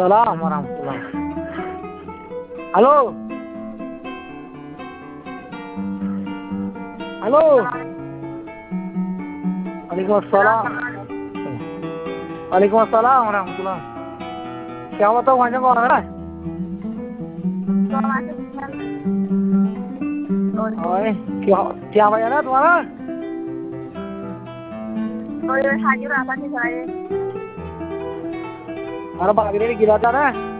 सलाम वरहमतुल्लाह। Hello hello. वालेकुम अस्सलाम। वालेकुम अस्सलाम वरहमतुल्लाह। क्या बताओ वहाँ से कौन है? ओए क्या क्या वजह है तुम्हारा? अरे बागरे गिरा था ना।